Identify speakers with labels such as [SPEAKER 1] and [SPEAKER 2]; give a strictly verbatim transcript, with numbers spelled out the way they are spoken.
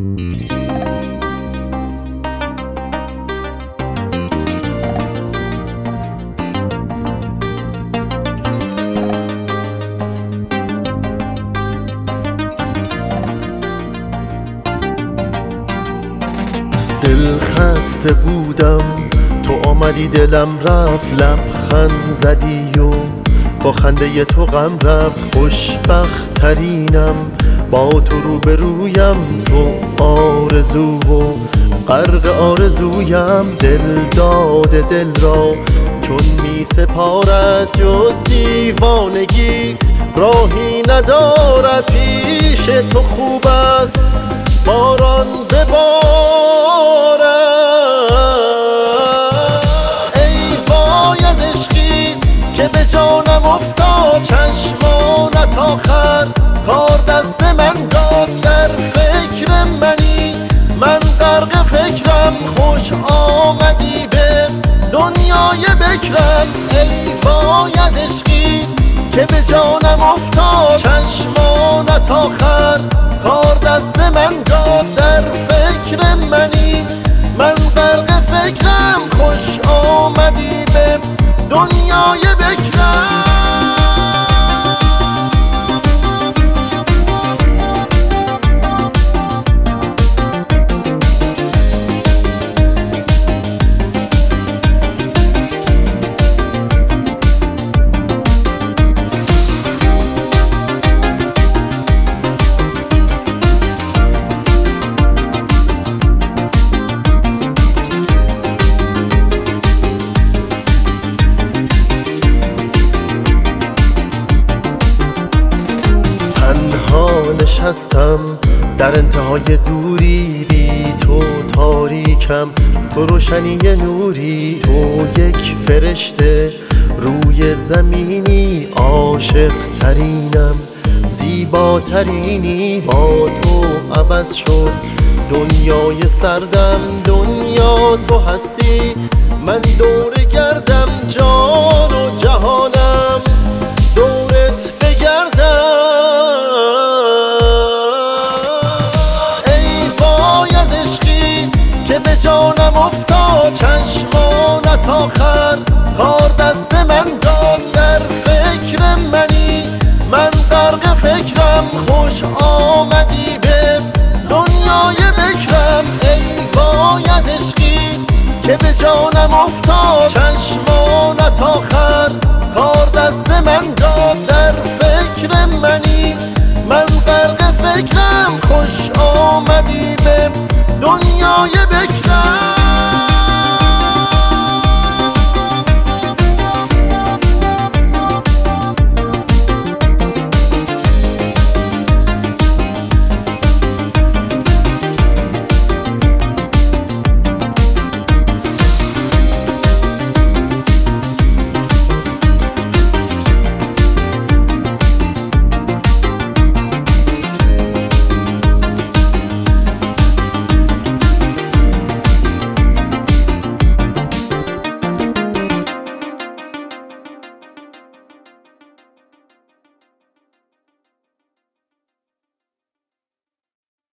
[SPEAKER 1] دل خسته بودم، تو آمدی دلم رفت، لبخند زدی و با خنده تو غم رفت. خوشبخت ترینم، با تو روبرویم، تو آرزو و غرق آرزویم. دل داده دل را چون می سپارد جز دیوانگی، راهی ندارد پیش تو خوب است باران ببارد. ای وای از عشقی که به جانم افتاد، چشمانت آخر کار دست من داد. در فکر منی من غرق فکرم، خوش آمدی به دنیای بکرم. ای وای از عشقی که به جانم افتاد، چشمانت آخر کار دست من داد. در فکر منی من غرق فکرم، خوش آمدی به دنیای بکرم. نشستم در انتهای دوری، بی تو تاریکم، تو روشنی نوری. تو یک فرشته روی زمینی، عاشق ترینم، زیباترینی. با تو عوض شد دنیای سردم، دنیا تو هستی، من دور گردم. جان و جهانم دورت بگردم. به جانم افتاد، چشمانت آخر